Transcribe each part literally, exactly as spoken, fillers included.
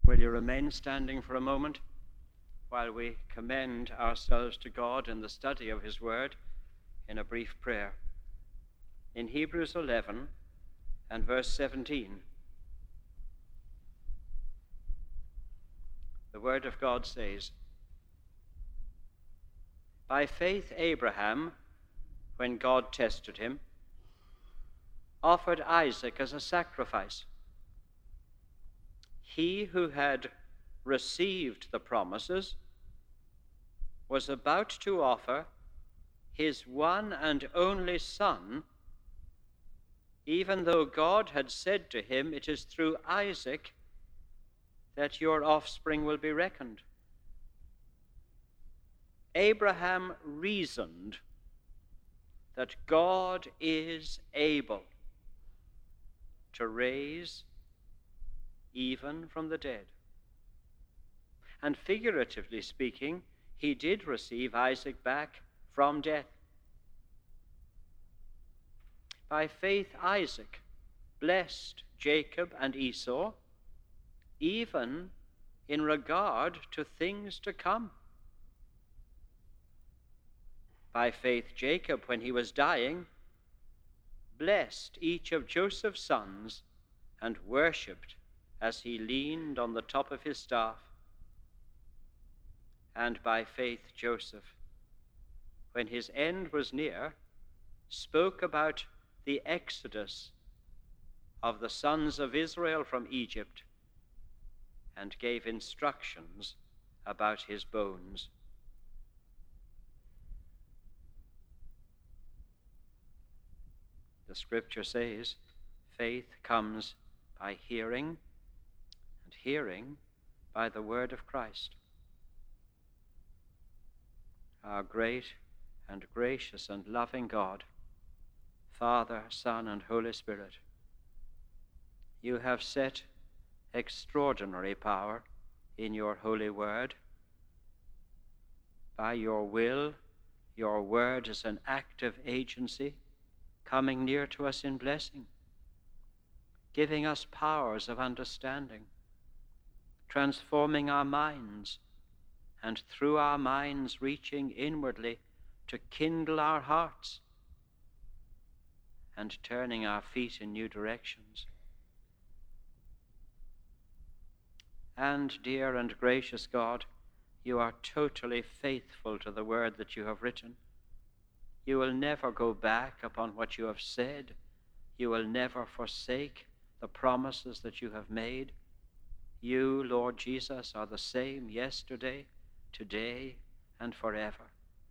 Will you remain standing for a moment while we commend ourselves to God in the study of his word in a brief prayer? In Hebrews eleven and verse seventeen, the word of God says, "By faith Abraham, when God tested him, offered Isaac as a sacrifice. He who had received the promises was about to offer his one and only son, even though God had said to him, 'It is through Isaac that your offspring will be reckoned.' Abraham reasoned that God is able to raise even from the dead. And figuratively speaking, he did receive Isaac back from death. By faith, Isaac blessed Jacob and Esau, even in regard to things to come. By faith, Jacob, when he was dying, blessed each of Joseph's sons and worshipped as he leaned on the top of his staff. And by faith, Joseph, when his end was near, spoke about the exodus of the sons of Israel from Egypt and gave instructions about his bones." The scripture says, faith comes by hearing, and hearing by the word of Christ. Our great and gracious and loving God, Father, Son, and Holy Spirit, you have set extraordinary power in your holy word. By your will, your word is an active agency coming near to us in blessing, giving us powers of understanding, transforming our minds, and through our minds reaching inwardly to kindle our hearts and turning our feet in new directions. And, dear and gracious God, you are totally faithful to the word that you have written. You will never go back upon what you have said. You will never forsake the promises that you have made. You, Lord Jesus, are the same yesterday, today, and forever.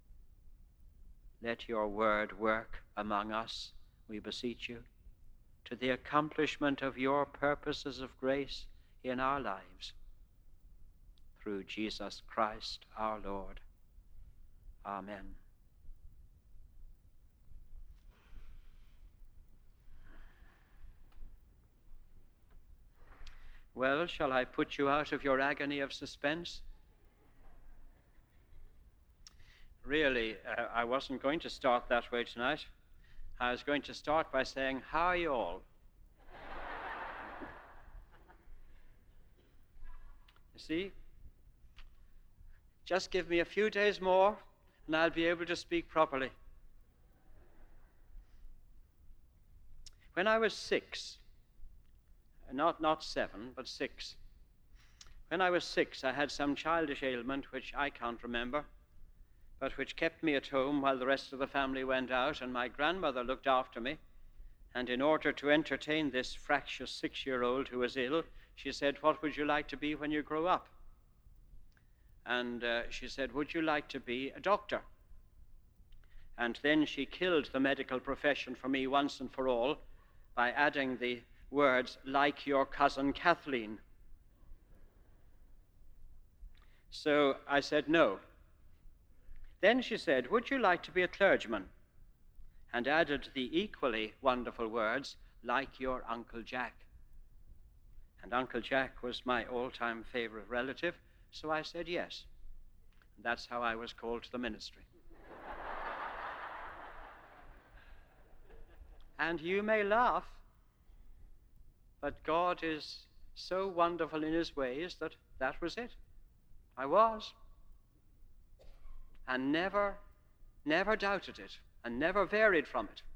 Let your word work among us, we beseech you, to the accomplishment of your purposes of grace in our lives. Through Jesus Christ our Lord. Amen. Well, shall I put you out of your agony of suspense? Really, uh, I wasn't going to start that way tonight. I was going to start by saying, how are you all? You see, just give me a few days more and I'll be able to speak properly. When I was six, Not not seven, but six. When I was six, I had some childish ailment which I can't remember, but which kept me at home while the rest of the family went out, and my grandmother looked after me. And in order to entertain this fractious six-year-old who was ill, she said, "What would you like to be when you grow up?" And uh, she said, "Would you like to be a doctor?" And then she killed the medical profession for me once and for all by adding the words, "like your cousin Kathleen." So I said no. Then she said, "Would you like to be a clergyman?" And added the equally wonderful words, "like your Uncle Jack." And Uncle Jack was my all-time favorite relative, so I said yes. And that's how I was called to the ministry. And you may laugh, but God is so wonderful in his ways that that was it. I was. And never, never doubted it, and never varied from it,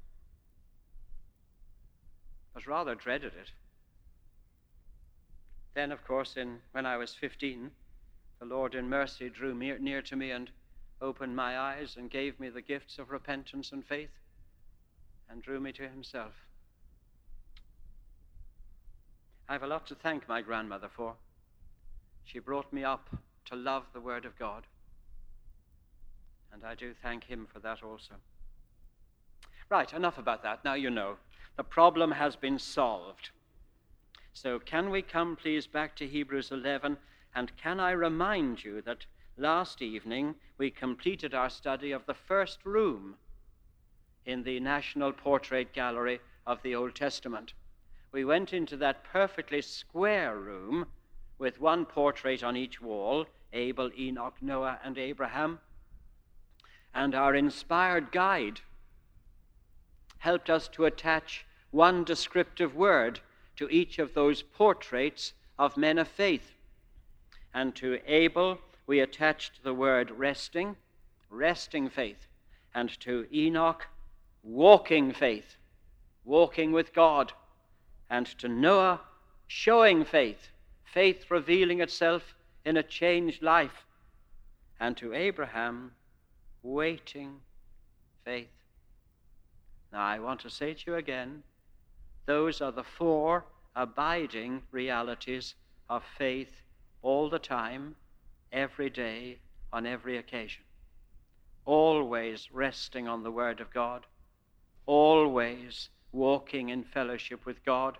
but rather dreaded it. Then, of course, in when I was fifteen, the Lord in mercy drew me, near to me and opened my eyes and gave me the gifts of repentance and faith and drew me to himself. I have a lot to thank my grandmother for. She brought me up to love the Word of God, and I do thank him for that also. Right, enough about that. Now you know. The problem has been solved. So can we come, please, back to Hebrews eleven, and can I remind you that last evening we completed our study of the first room in the National Portrait Gallery of the Old Testament. We went into that perfectly square room with one portrait on each wall, Abel, Enoch, Noah, and Abraham, and our inspired guide helped us to attach one descriptive word to each of those portraits of men of faith. And to Abel, we attached the word resting, resting faith. And to Enoch, walking faith, walking with God. And to Noah, showing faith, faith revealing itself in a changed life. And to Abraham, waiting faith. Now, I want to say to you again, those are the four abiding realities of faith all the time, every day, on every occasion. Always resting on the Word of God, always walking in fellowship with God,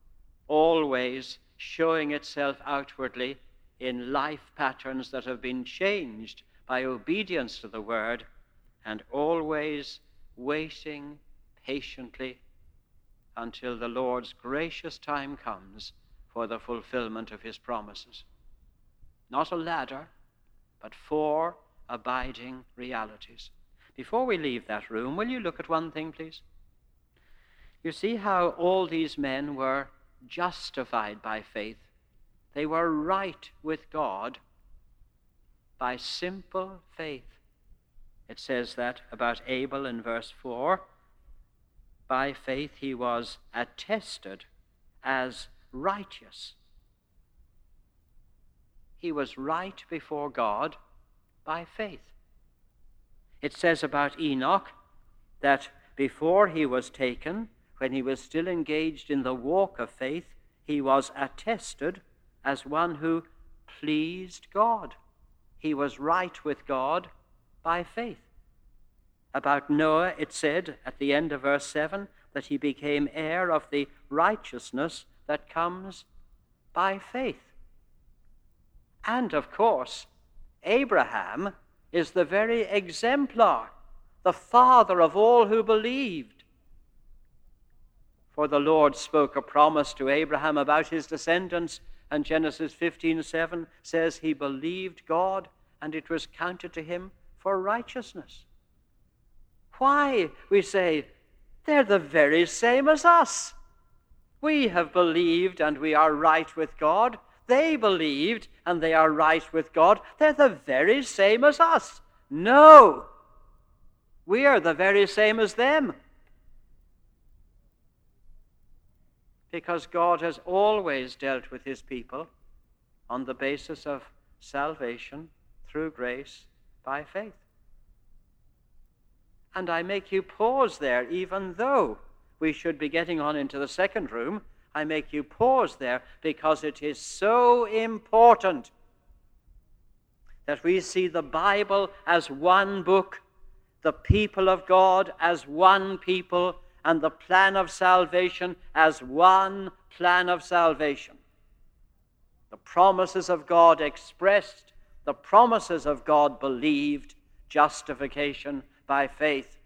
always showing itself outwardly in life patterns that have been changed by obedience to the Word, and always waiting patiently until the Lord's gracious time comes for the fulfillment of his promises. Not a ladder, but four abiding realities. Before we leave that room, will you look at one thing, please? You see how all these men were justified by faith. They were right with God by simple faith. It says that about Abel in verse four. By faith he was attested as righteous. He was right before God by faith. It says about Enoch that before he was taken, when he was still engaged in the walk of faith, he was attested as one who pleased God. He was right with God by faith. About Noah, it said at the end of verse seven that he became heir of the righteousness that comes by faith. And of course, Abraham is the very exemplar, the father of all who believed. For the Lord spoke a promise to Abraham about his descendants, and Genesis fifteen seven says he believed God, and it was counted to him for righteousness. Why, we say, they're the very same as us. We have believed and we are right with God. They believed and they are right with God. They're the very same as us. No, we are the very same as them. Because God has always dealt with his people on the basis of salvation through grace by faith. And I make you pause there, even though we should be getting on into the second room. I make you pause there because it is so important that we see the Bible as one book, the people of God as one people, and the plan of salvation as one plan of salvation. The promises of God expressed, the promises of God believed, justification by faith.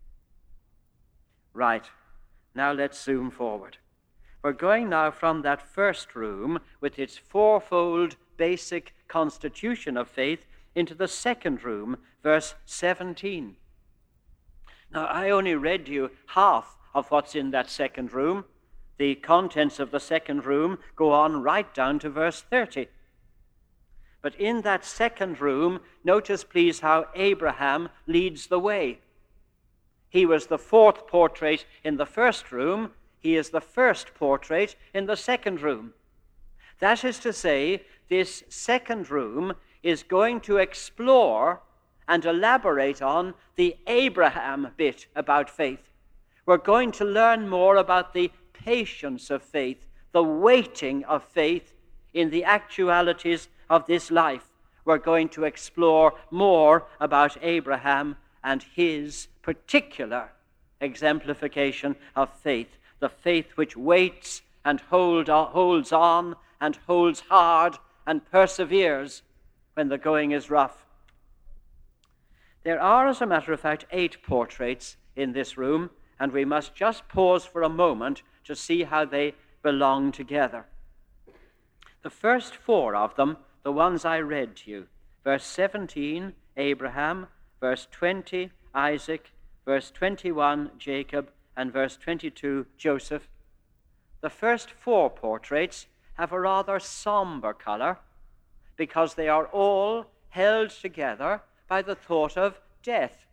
Right, now let's zoom forward. We're going now from that first room with its fourfold basic constitution of faith into the second room, verse seventeen. Now, I only read you half of what's in that second room, The contents of the second room go on right down to verse thirty. But in that second room, notice please how Abraham leads the way. He was the fourth portrait in the first room. He is the first portrait in the second room. That is to say, this second room is going to explore and elaborate on the Abraham bit about faith. We're going to learn more about the patience of faith, the waiting of faith in the actualities of this life. We're going to explore more about Abraham and his particular exemplification of faith, the faith which waits and hold on, holds on and holds hard and perseveres when the going is rough. There are, as a matter of fact, eight portraits in this room, and we must just pause for a moment to see how they belong together. The first four of them, the ones I read to you, verse seventeen, Abraham, verse twenty, Isaac, verse twenty-one, Jacob, and verse twenty-two, Joseph. The first four portraits have a rather somber color because they are all held together by the thought of death.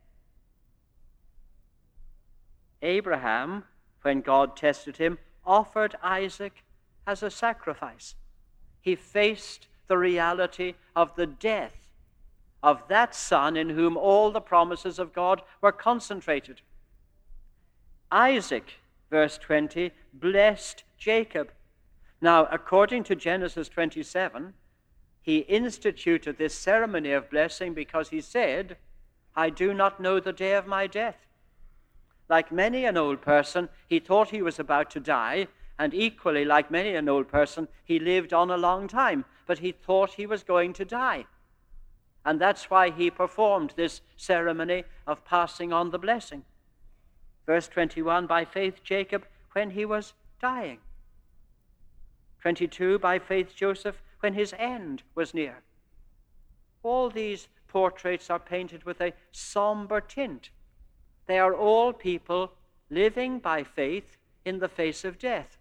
Abraham, when God tested him, offered Isaac as a sacrifice. He faced the reality of the death of that son in whom all the promises of God were concentrated. Isaac, verse twenty, blessed Jacob. Now, according to Genesis twenty-seven, he instituted this ceremony of blessing because he said, I do not know the day of my death. Like many an old person, he thought he was about to die, and equally, like many an old person, he lived on a long time, but he thought he was going to die. And that's why he performed this ceremony of passing on the blessing. Verse twenty-one, by faith Jacob, when he was dying. twenty-two, by faith Joseph, when his end was near. All these portraits are painted with a somber tint. They are all people living by faith in the face of death.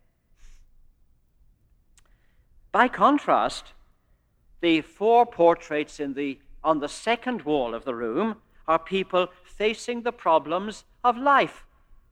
By contrast, the four portraits in the, on the second wall of the room are people facing the problems of life.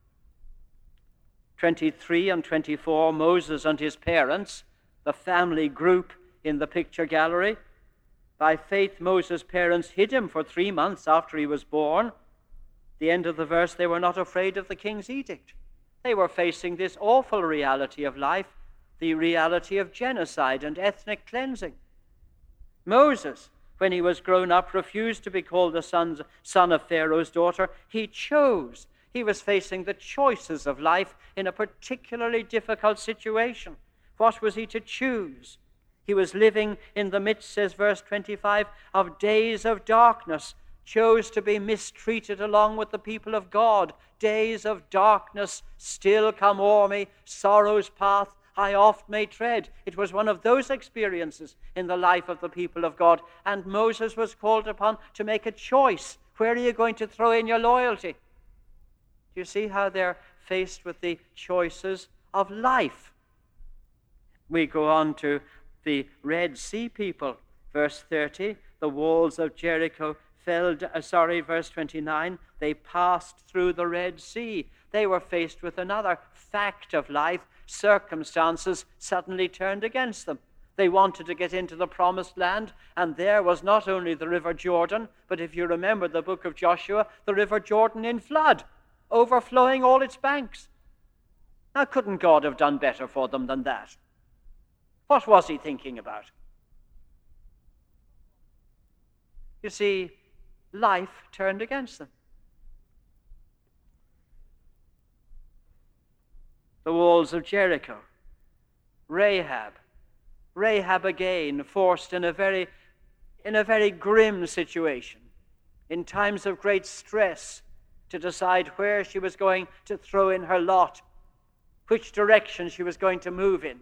twenty-three and twenty-four, Moses and his parents, the family group in the picture gallery. By faith, Moses' parents hid him for three months after he was born. The end of the verse, they were not afraid of the king's edict. They were facing this awful reality of life, the reality of genocide and ethnic cleansing. Moses, when he was grown up, refused to be called the son, son of Pharaoh's daughter. He chose. He was facing the choices of life in a particularly difficult situation. What was he to choose? He was living in the midst, says verse twenty-five, of days of darkness, chose to be mistreated along with the people of God. Days of darkness still come o'er me, sorrow's path I oft may tread. It was one of those experiences in the life of the people of God, and Moses was called upon to make a choice. Where are you going to throw in your loyalty? Do you see how they're faced with the choices of life? We go on to the Red Sea people, verse thirty, the walls of Jericho fell, uh, sorry, verse twenty-nine, they passed through the Red Sea. They were faced with another fact of life. Circumstances suddenly turned against them. They wanted to get into the promised land, and there was not only the river Jordan, but if you remember the book of Joshua, the river Jordan in flood, overflowing all its banks. Now, couldn't God have done better for them than that? What was he thinking about? You see, life turned against them. The walls of Jericho. Rahab. Rahab again forced in a very, in a very grim situation, in times of great stress, to decide where she was going to throw in her lot, which direction she was going to move in.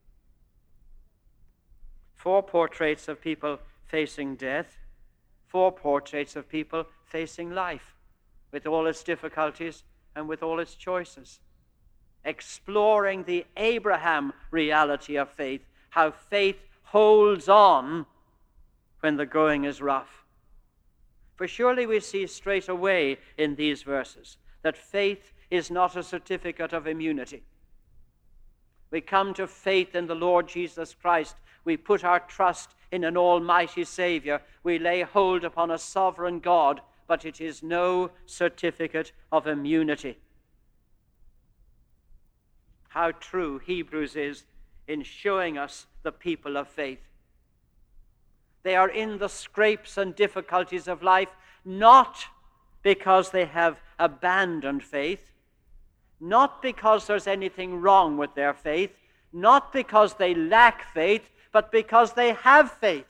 Four portraits of people facing death, four portraits of people facing life, with all its difficulties and with all its choices. exploring the Abraham reality of faith, how faith holds on when the going is rough. For surely we see straight away in these verses that faith is not a certificate of immunity. We come to faith in the Lord Jesus Christ. We put our trust in an almighty Savior. We lay hold upon a sovereign God, but it is no certificate of immunity. How true Hebrews is in showing us the people of faith. They are in the scrapes and difficulties of life, not because they have abandoned faith, not because there's anything wrong with their faith, not because they lack faith, but because they have faith.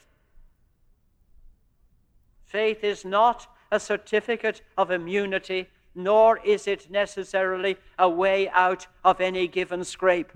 Faith is not a certificate of immunity, nor is it necessarily a way out of any given scrape.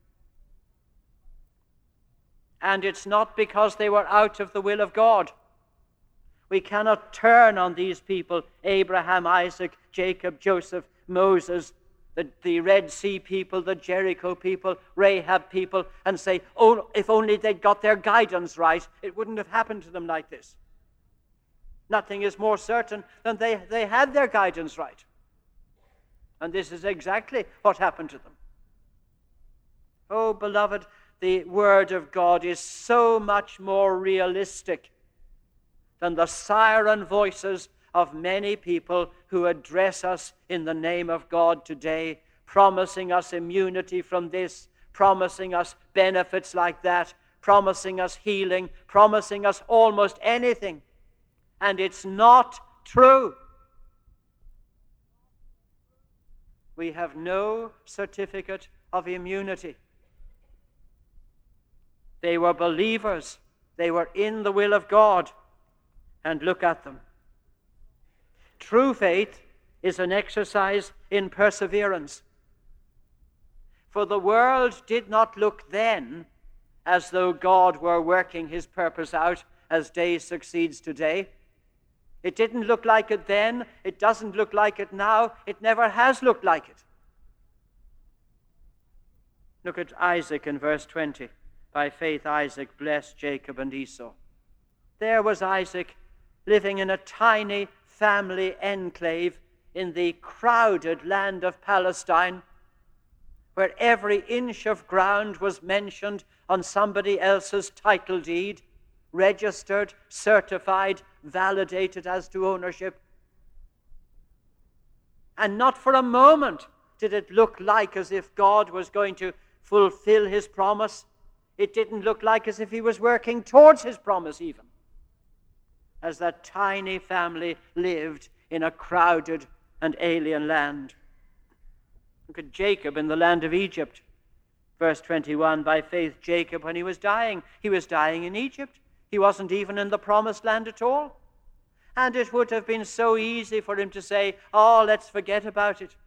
And it's not because they were out of the will of God. We cannot turn on these people, Abraham, Isaac, Jacob, Joseph, Moses, the, the Red Sea people, the Jericho people, Rahab people, and say, oh, if only they'd got their guidance right, it wouldn't have happened to them like this. Nothing is more certain than they, they had their guidance right. And this is exactly what happened to them. Oh, beloved, the Word of God is so much more realistic than the siren voices of many people who address us in the name of God today, promising us immunity from this, promising us benefits like that, promising us healing, promising us almost anything. And it's not true. We have no certificate of immunity. They were believers. They were in the will of God. And look at them. True faith is an exercise in perseverance. For the world did not look then as though God were working his purpose out as day succeeds to day. It didn't look like it then. It doesn't look like it now. It never has looked like it. Look at Isaac in verse twenty. By faith Isaac blessed Jacob and Esau. There was Isaac living in a tiny family enclave in the crowded land of Palestine, where every inch of ground was mentioned on somebody else's title deed, registered, certified, validated as to ownership. And not for a moment did it look like as if God was going to fulfill his promise. It didn't look like as if he was working towards his promise even, as that tiny family lived in a crowded and alien land. Look at Jacob in the land of Egypt. Verse twenty-one, by faith Jacob, when he was dying, he was dying in Egypt. He wasn't even in the promised land at all. And it would have been so easy for him to say, oh, let's forget about it.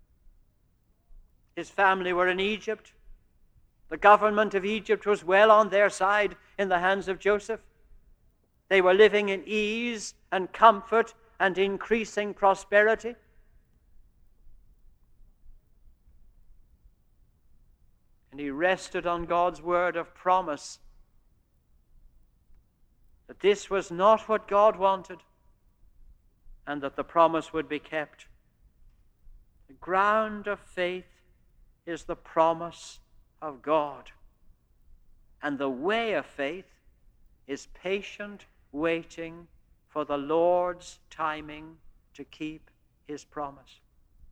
His family were in Egypt. The government of Egypt was well on their side in the hands of Joseph. They were living in ease and comfort and increasing prosperity. And he rested on God's word of promise that this was not what God wanted and that the promise would be kept. The ground of faith is the promise of God. And the way of faith is patient waiting for the Lord's timing to keep his promise.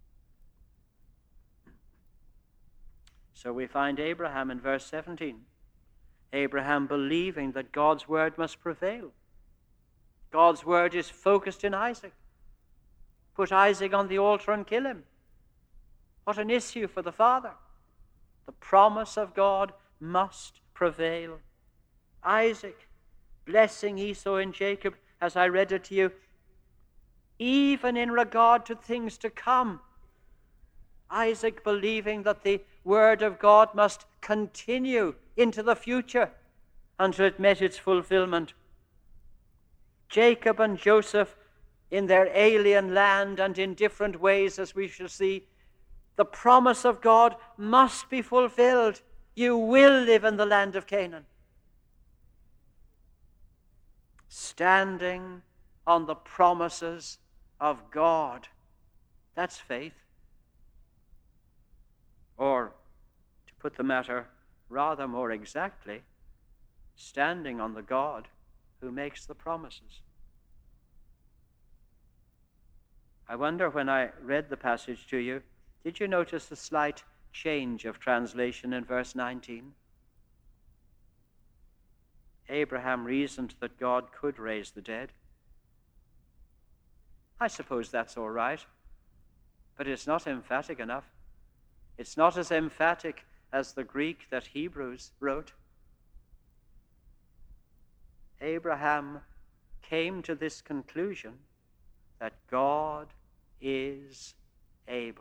So we find Abraham in verse seventeen. Abraham believing that God's word must prevail. God's word is focused in Isaac. Put Isaac on the altar and kill him. What an issue for the father. The promise of God must prevail. Isaac blessing Esau and Jacob, as I read it to you, even in regard to things to come. Isaac believing that the word of God must continue into the future until it met its fulfillment. Jacob and Joseph in their alien land and in different ways, as we shall see, The promise of God must be fulfilled. You will live in the land of Canaan. Standing on the promises of God. That's faith. Or, to put the matter rather more exactly, standing on the God who makes the promises. I wonder, when I read the passage to you, did you notice the slight change of translation in verse nineteen? Abraham reasoned that God could raise the dead. I suppose that's all right, but it's not emphatic enough. It's not as emphatic as the Greek that Hebrews wrote. Abraham came to this conclusion that God is able.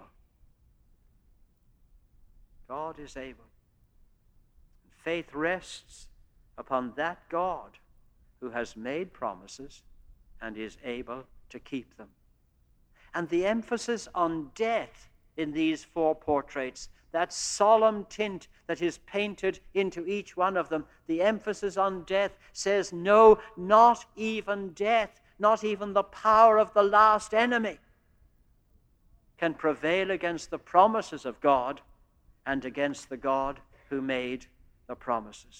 God is able. Faith rests upon that God who has made promises and is able to keep them. And the emphasis on death in these four portraits, that solemn tint that is painted into each one of them, the emphasis on death says, no, not even death, not even the power of the last enemy can prevail against the promises of God and against the God who made the promises.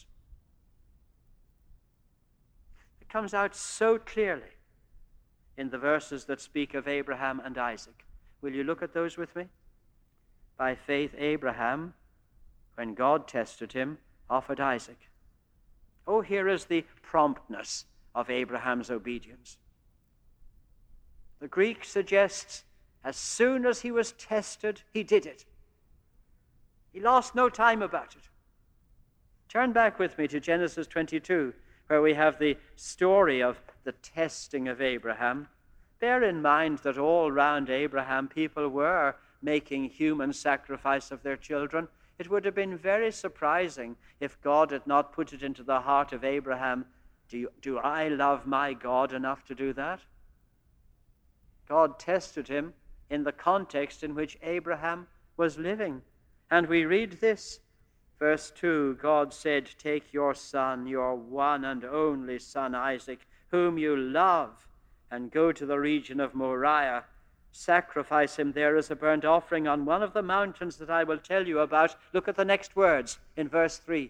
It comes out so clearly in the verses that speak of Abraham and Isaac. Will you look at those with me? By faith, Abraham, when God tested him, offered Isaac. Oh, here is the promptness of Abraham's obedience. The Greek suggests as soon as he was tested, he did it. He lost no time about it. Turn back with me to Genesis twenty-two, where we have the story of the testing of Abraham. Bear in mind that all round Abraham, people were making human sacrifice of their children. It would have been very surprising if God had not put it into the heart of Abraham, do, you, do I love my God enough to do that? God tested him in the context in which Abraham was living. And we read this, verse two, God said, take your son, your one and only son Isaac, whom you love, and go to the region of Moriah. Sacrifice him there as a burnt offering on one of the mountains that I will tell you about. Look at the next words in verse three.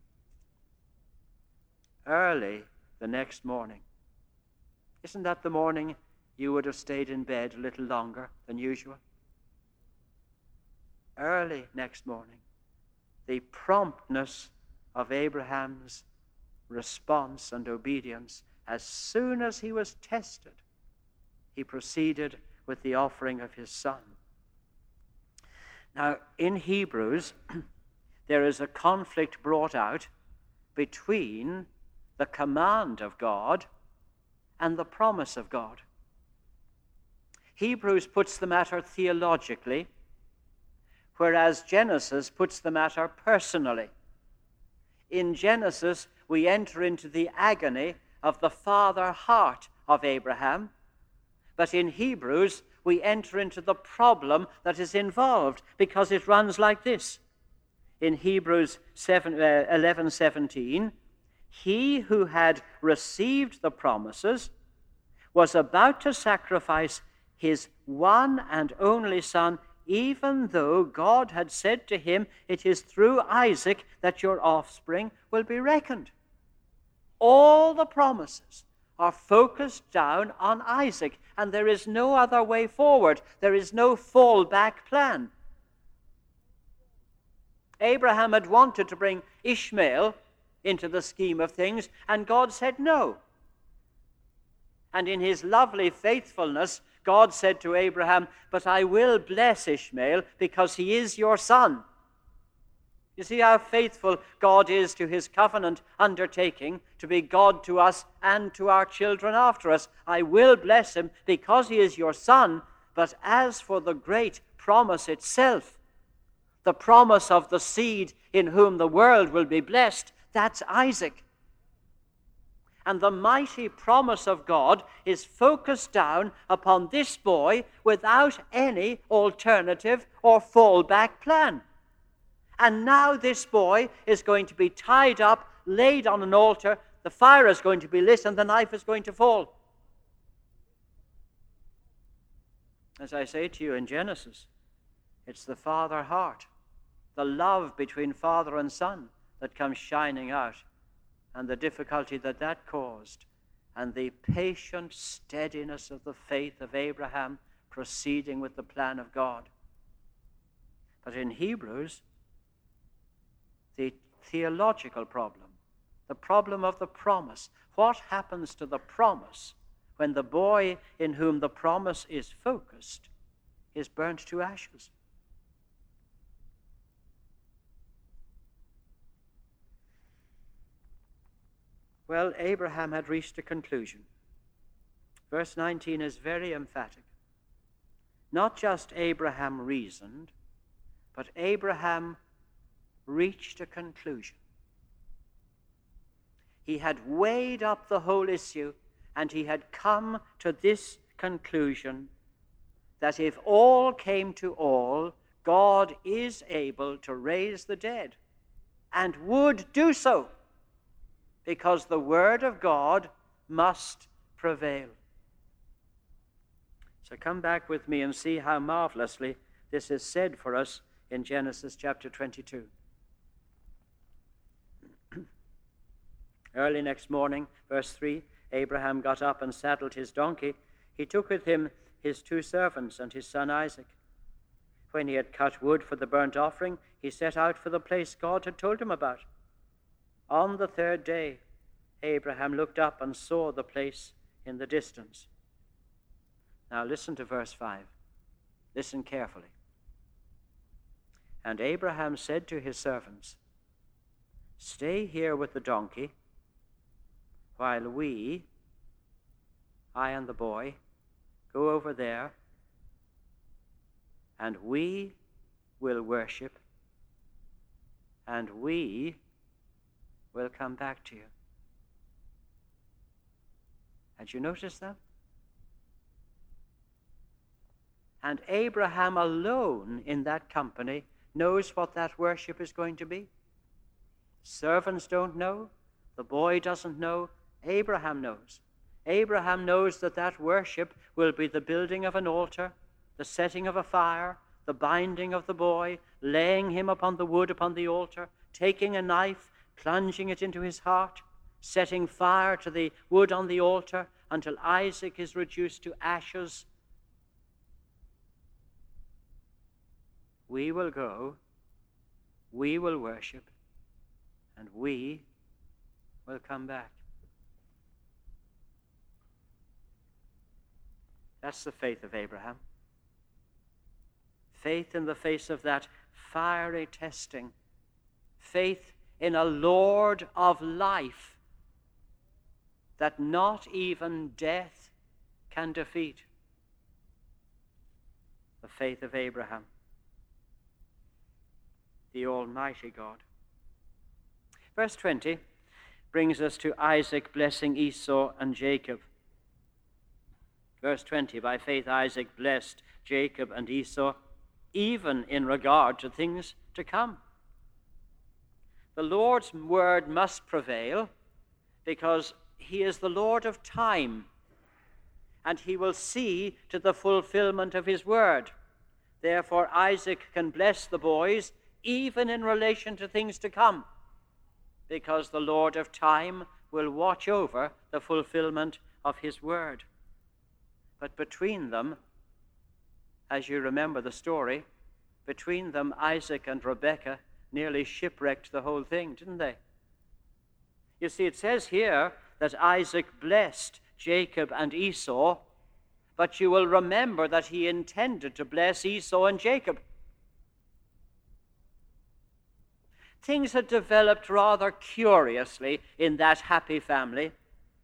Early the next morning. Isn't that the morning you would have stayed in bed a little longer than usual? Early next morning. The promptness of Abraham's response and obedience. As soon as he was tested, he proceeded with the offering of his son. Now, in Hebrews, there is a conflict brought out between the command of God and the promise of God. Hebrews puts the matter theologically, whereas Genesis puts the matter personally. In Genesis, we enter into the agony of the father heart of Abraham, but in Hebrews, we enter into the problem that is involved, because it runs like this. In Hebrews eleven seventeen, he who had received the promises was about to sacrifice his one and only son, even though God had said to him, it is through Isaac that your offspring will be reckoned. All the promises are focused down on Isaac, and there is no other way forward. There is no fallback plan. Abraham had wanted to bring Ishmael into the scheme of things, and God said no. And in his lovely faithfulness, God said to Abraham, but I will bless Ishmael because he is your son. You see how faithful God is to his covenant undertaking to be God to us and to our children after us. I will bless him because he is your son, but as for the great promise itself, the promise of the seed in whom the world will be blessed, that's Isaac. And the mighty promise of God is focused down upon this boy without any alternative or fallback plan. And now this boy is going to be tied up, laid on an altar, the fire is going to be lit, and the knife is going to fall. As I say to you in Genesis, it's the father heart, the love between father and son that comes shining out, and the difficulty that that caused, and the patient steadiness of the faith of Abraham proceeding with the plan of God. But in Hebrews, the theological problem, the problem of the promise, what happens to the promise when the boy in whom the promise is focused is burnt to ashes? Well, Abraham had reached a conclusion. Verse nineteen is very emphatic. Not just Abraham reasoned, but Abraham reached a conclusion. He had weighed up the whole issue, and he had come to this conclusion that if all came to all, God is able to raise the dead, and would do so, because the word of God must prevail. So come back with me and see how marvelously this is said for us in Genesis chapter twenty-two. Early next morning, verse three, Abraham got up and saddled his donkey. He took with him his two servants and his son Isaac. When he had cut wood for the burnt offering, he set out for the place God had told him about. On the third day, Abraham looked up and saw the place in the distance. Now listen to verse five. Listen carefully. And Abraham said to his servants, "Stay here with the donkey, while we, I and the boy, go over there, and we will worship, and we will come back to you." Had you noticed that? And Abraham alone in that company knows what that worship is going to be. Servants don't know. The boy doesn't know. Abraham knows. Abraham knows that that worship will be the building of an altar, the setting of a fire, the binding of the boy, laying him upon the wood upon the altar, taking a knife, plunging it into his heart, setting fire to the wood on the altar until Isaac is reduced to ashes. We will go, we will worship, and we will come back. That's the faith of Abraham. Faith in the face of that fiery testing. Faith in a Lord of life that not even death can defeat. The faith of Abraham, the Almighty God. Verse twenty brings us to Isaac blessing Esau and Jacob. Verse twenty, by faith Isaac blessed Jacob and Esau, even in regard to things to come. The Lord's word must prevail because he is the Lord of time, and he will see to the fulfillment of his word. Therefore, Isaac can bless the boys even in relation to things to come, because the Lord of time will watch over the fulfillment of his word. But between them, as you remember the story, between them, Isaac and Rebekah nearly shipwrecked the whole thing, didn't they? You see, it says here that Isaac blessed Jacob and Esau, but you will remember that he intended to bless Esau and Jacob. Things had developed rather curiously in that happy family.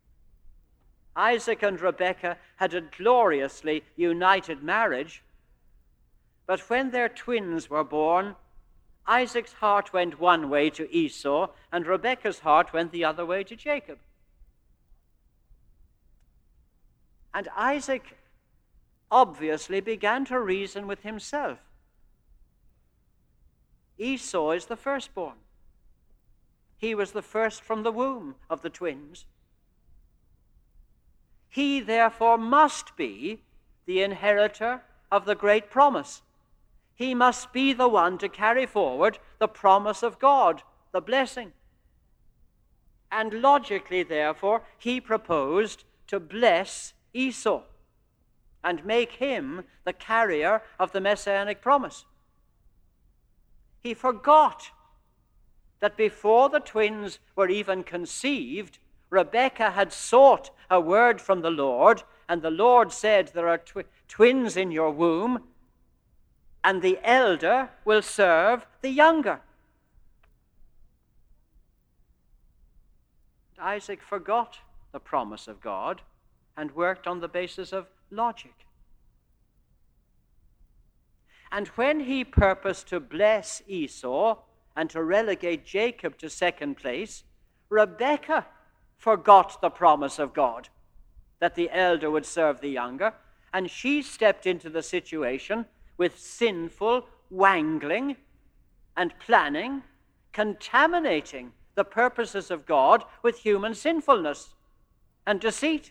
Isaac and Rebekah had a gloriously united marriage, but when their twins were born, Isaac's heart went one way to Esau, and Rebekah's heart went the other way to Jacob. And Isaac obviously began to reason with himself. Esau is the firstborn. He was the first from the womb of the twins. He therefore must be the inheritor of the great promise. He must be the one to carry forward the promise of God, the blessing. And logically, therefore, he proposed to bless Esau and make him the carrier of the messianic promise. He forgot that before the twins were even conceived, Rebekah had sought a word from the Lord, and the Lord said, there are twi- twins in your womb, and the elder will serve the younger. Isaac forgot the promise of God and worked on the basis of logic. And when he purposed to bless Esau and to relegate Jacob to second place, Rebekah forgot the promise of God that the elder would serve the younger, and she stepped into the situation with sinful wangling and planning, contaminating the purposes of God with human sinfulness and deceit.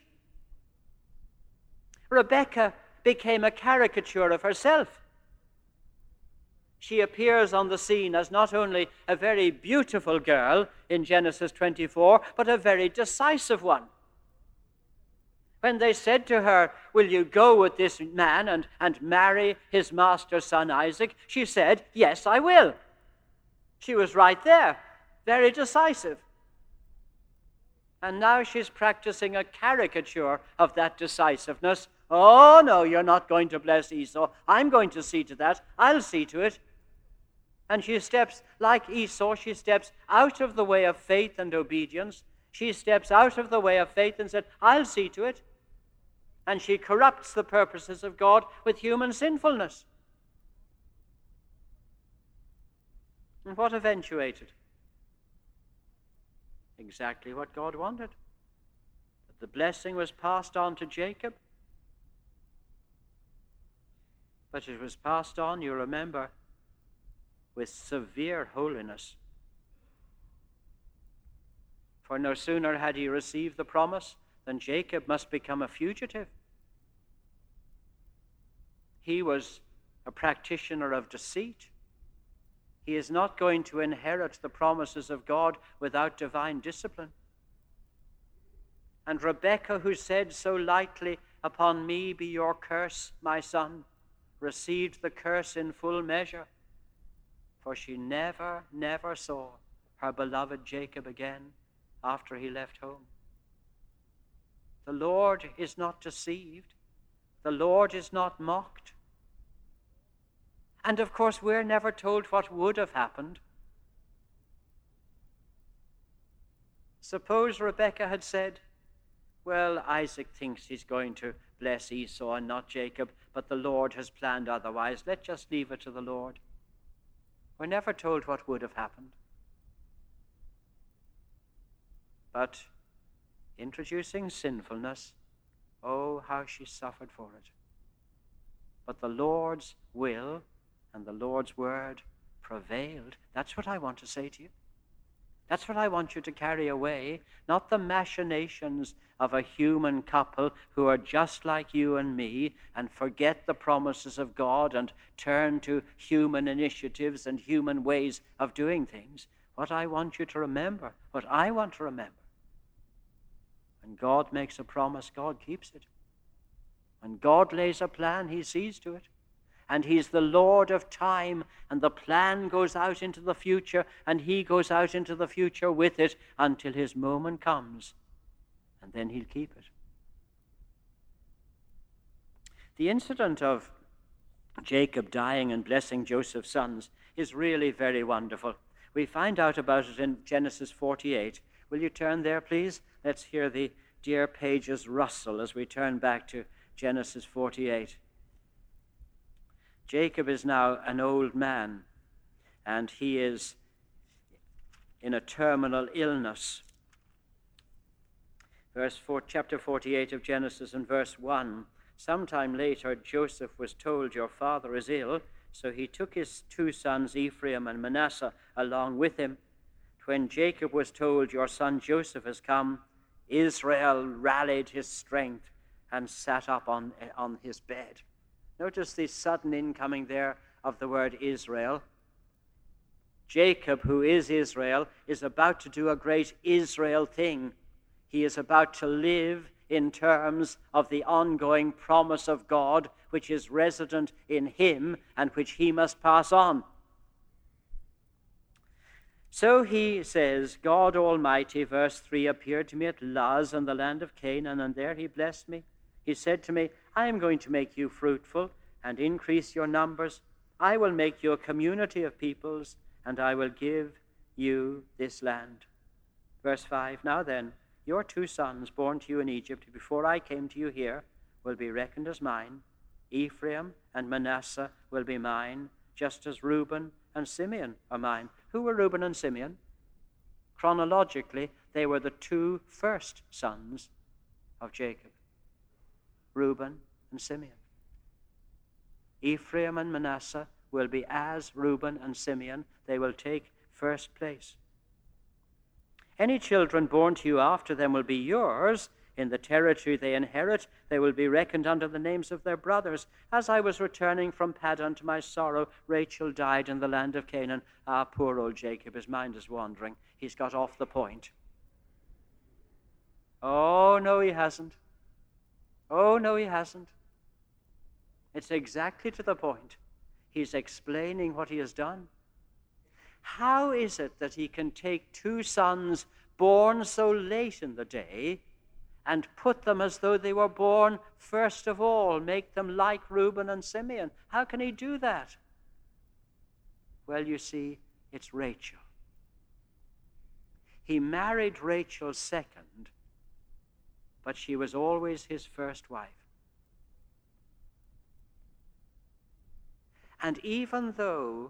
Rebekah became a caricature of herself. She appears on the scene as not only a very beautiful girl in Genesis twenty-four, but a very decisive one. When they said to her, will you go with this man and, and marry his master's son Isaac? She said, yes, I will. She was right there, very decisive. And now she's practicing a caricature of that decisiveness. Oh, no, you're not going to bless Esau. I'm going to see to that. I'll see to it. And she steps, like Esau, she steps out of the way of faith and obedience. She steps out of the way of faith and said, I'll see to it. And she corrupts the purposes of God with human sinfulness. And what eventuated? Exactly what God wanted. That the blessing was passed on to Jacob. But it was passed on, you remember, with severe holiness. For no sooner had he received the promise than Jacob must become a fugitive. He was a practitioner of deceit. He is not going to inherit the promises of God without divine discipline. And Rebekah, who said so lightly, upon me be your curse, my son, received the curse in full measure. For she never, never saw her beloved Jacob again after he left home. The Lord is not deceived. The Lord is not mocked. And of course, we're never told what would have happened. Suppose Rebekah had said, well, Isaac thinks he's going to bless Esau and not Jacob, but the Lord has planned otherwise. Let's just leave it to the Lord. We're never told what would have happened. But introducing sinfulness, oh, how she suffered for it. But the Lord's will and the Lord's word prevailed. That's what I want to say to you. That's what I want you to carry away, not the machinations of a human couple who are just like you and me and forget the promises of God and turn to human initiatives and human ways of doing things. What I want you to remember, what I want to remember, when God makes a promise, God keeps it. When God lays a plan, he sees to it. And he's the Lord of time, and the plan goes out into the future, and he goes out into the future with it until his moment comes, and then he'll keep it. The incident of Jacob dying and blessing Joseph's sons is really very wonderful. We find out about it in Genesis forty-eight. Will you turn there, please? Let's hear the dear pages rustle as we turn back to Genesis forty-eight. Jacob is now an old man, and he is in a terminal illness. Verse four, chapter forty-eight of Genesis and verse one. Sometime later, Joseph was told, "Your father is ill." So he took his two sons, Ephraim and Manasseh, along with him. When Jacob was told, "Your son Joseph has come," Israel rallied his strength and sat up on, on his bed. Notice the sudden incoming there of the word Israel. Jacob, who is Israel, is about to do a great Israel thing. He is about to live in terms of the ongoing promise of God, which is resident in him and which he must pass on. So he says, God Almighty, verse three, appeared to me at Luz in the land of Canaan, and there he blessed me. He said to me, "I am going to make you fruitful and increase your numbers. I will make you a community of peoples, and I will give you this land." Verse five, "Now then, your two sons born to you in Egypt before I came to you here will be reckoned as mine. Ephraim and Manasseh will be mine, just as Reuben and Simeon are mine." Who were Reuben and Simeon? Chronologically, they were the two first sons of Jacob. Reuben and Simeon. Ephraim and Manasseh will be as Reuben and Simeon. They will take first place. Any children born to you after them will be yours. In the territory they inherit, they will be reckoned under the names of their brothers. As I was returning from Paddan to my sorrow, Rachel died in the land of Canaan. Ah, poor old Jacob, his mind is wandering. He's got off the point. Oh, no, he hasn't. Oh, no, he hasn't. It's exactly to the point. He's explaining what he has done. How is it that he can take two sons born so late in the day and put them as though they were born first of all, make them like Reuben and Simeon? How can he do that? Well, you see, it's Rachel. He married Rachel second, but she was always his first wife. And even though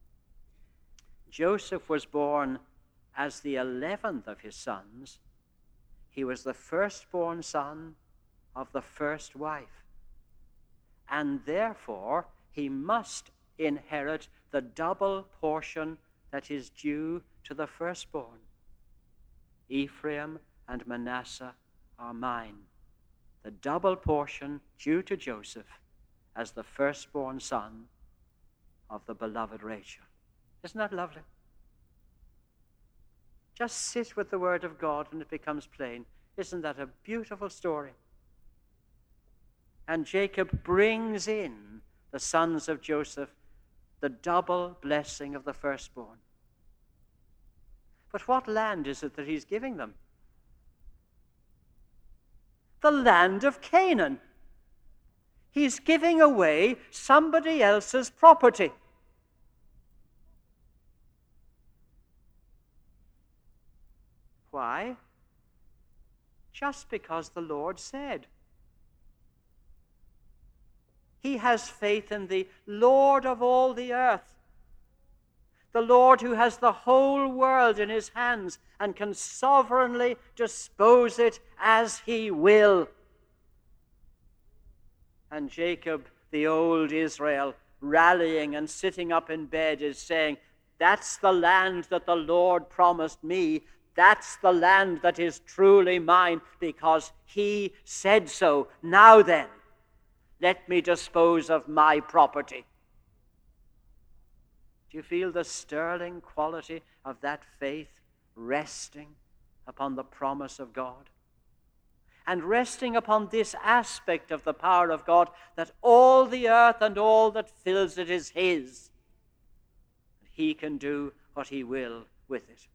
Joseph was born as the eleventh of his sons, he was the firstborn son of the first wife. And therefore, he must inherit the double portion that is due to the firstborn. Ephraim and Manasseh are mine. The double portion due to Joseph as the firstborn son of the beloved Rachel. Isn't that lovely? Just sit with the word of God and it becomes plain. Isn't that a beautiful story? And Jacob brings in the sons of Joseph the double blessing of the firstborn. But what land is it that he's giving them? The land of Canaan. He's giving away somebody else's property. Why? Just because the Lord said. He has faith in the Lord of all the earth, the Lord who has the whole world in his hands and can sovereignly dispose it as he will. And Jacob, the old Israel, rallying and sitting up in bed, is saying, "That's the land that the Lord promised me. That's the land that is truly mine because he said so. Now then, let me dispose of my property." Do you feel the sterling quality of that faith resting upon the promise of God? And resting upon this aspect of the power of God, that all the earth and all that fills it is his. He can do what he will with it.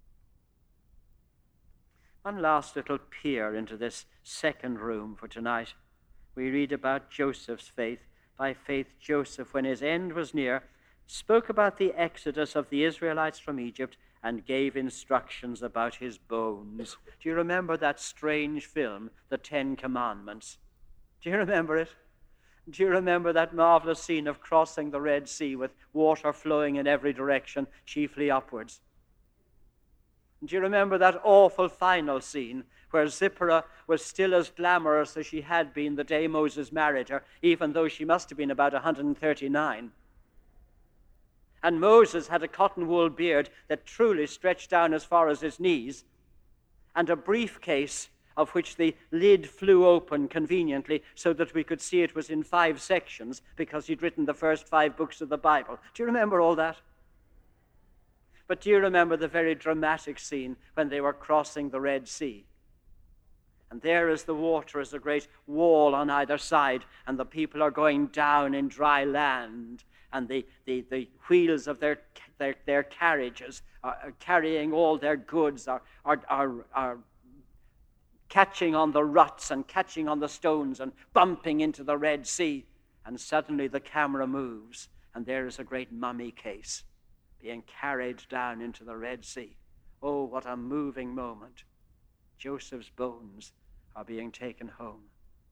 One last little peer into this second room for tonight. We read about Joseph's faith. By faith, Joseph, when his end was near, spoke about the exodus of the Israelites from Egypt and gave instructions about his bones. Do you remember that strange film, The Ten Commandments? Do you remember it? Do you remember that marvelous scene of crossing the Red Sea with water flowing in every direction, chiefly upwards? Do you remember that awful final scene where Zipporah was still as glamorous as she had been the day Moses married her, even though she must have been about one hundred thirty-nine. And Moses had a cotton wool beard that truly stretched down as far as his knees, and a briefcase of which the lid flew open conveniently so that we could see it was in five sections because he'd written the first five books of the Bible. Do you remember all that? But do you remember the very dramatic scene when they were crossing the Red Sea? And there is the water as a great wall on either side, and the people are going down in dry land, and the, the, the wheels of their, their, their carriages are, are carrying all their goods, are, are, are, are catching on the ruts and catching on the stones and bumping into the Red Sea. And suddenly the camera moves, and there is a great mummy case being carried down into the Red Sea. Oh, what a moving moment. Joseph's bones are being taken home.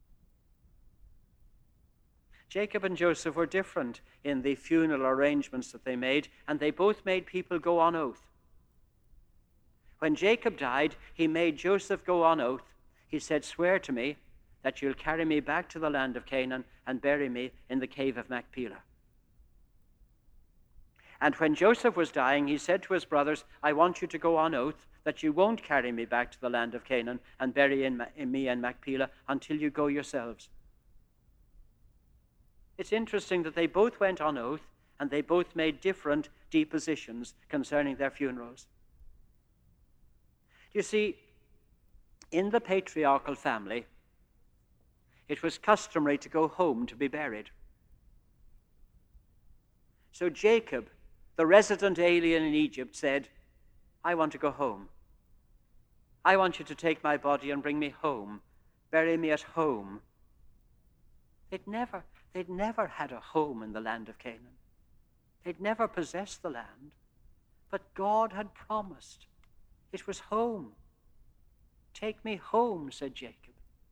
Jacob and Joseph were different in the funeral arrangements that they made, and they both made people go on oath. When Jacob died, he made Joseph go on oath. He said, "Swear to me that you'll carry me back to the land of Canaan and bury me in the cave of Machpelah." And when Joseph was dying, he said to his brothers, "I want you to go on oath that you won't carry me back to the land of Canaan and bury in, in me in Machpelah until you go yourselves." It's interesting that they both went on oath and they both made different depositions concerning their funerals. You see, in the patriarchal family, it was customary to go home to be buried. So Jacob, the resident alien in Egypt, said, "I want to go home. I want you to take my body and bring me home. Bury me at home." They'd never, they'd never had a home in the land of Canaan. They'd never possessed the land. But God had promised. It was home. "Take me home," said Jacob.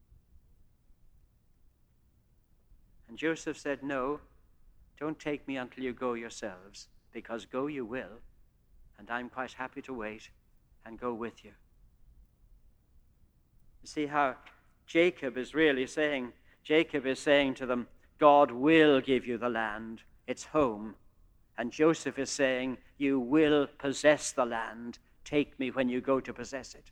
And Joseph said, "No, don't take me until you go yourselves, because go you will, and I'm quite happy to wait and go with you." You see how Jacob is really saying, Jacob is saying to them, God will give you the land. It's home. And Joseph is saying, you will possess the land. Take me when you go to possess it.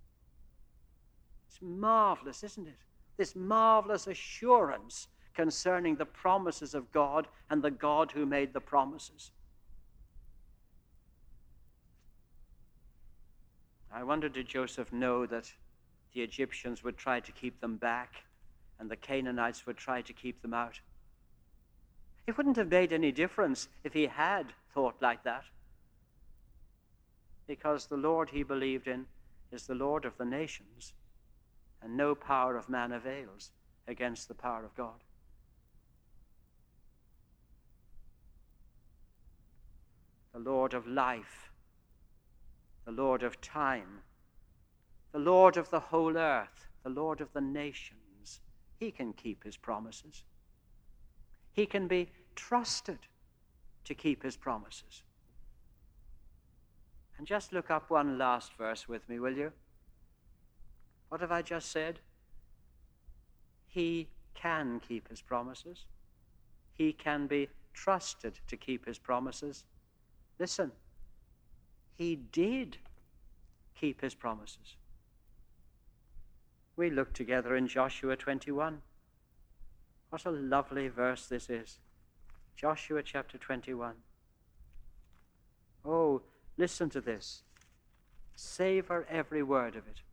It's marvelous, isn't it? This marvelous assurance concerning the promises of God and the God who made the promises. I wonder, did Joseph know that the Egyptians would try to keep them back and the Canaanites would try to keep them out? It wouldn't have made any difference if he had thought like that, because the Lord he believed in is the Lord of the nations, and no power of man avails against the power of God. The Lord of life, the Lord of time, the Lord of the whole earth, the Lord of the nations, he can keep his promises. He can be trusted to keep his promises. And just look up one last verse with me, will you? What have I just said? He can keep his promises. He can be trusted to keep his promises. Listen, he did keep his promises. We look together in Joshua twenty-one. What a lovely verse this is. Joshua chapter twenty-one. Oh, listen to this. Savor every word of it.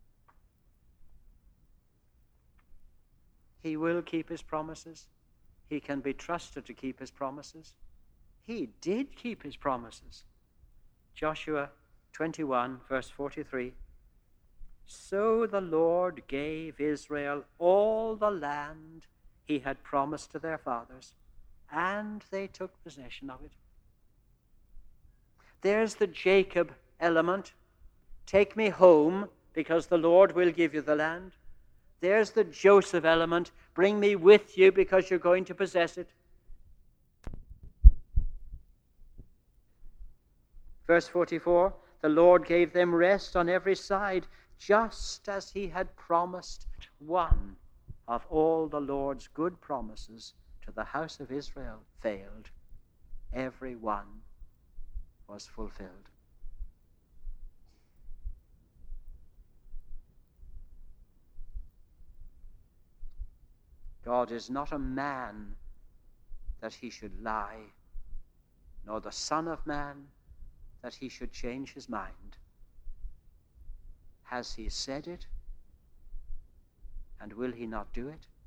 He will keep his promises. He can be trusted to keep his promises. He did keep his promises. Joshua twenty-one, verse forty-three. So the Lord gave Israel all the land he had promised to their fathers, and they took possession of it. There's the Jacob element. Take me home, because the Lord will give you the land. There's the Joseph element. Bring me with you, because you're going to possess it. Verse forty-four, the Lord gave them rest on every side. just as he had promised. One of all the Lord's good promises to the house of Israel failed. Every one was fulfilled. God is not a man that he should lie, nor the Son of Man that he should change his mind. Has he said it? And will he not do it?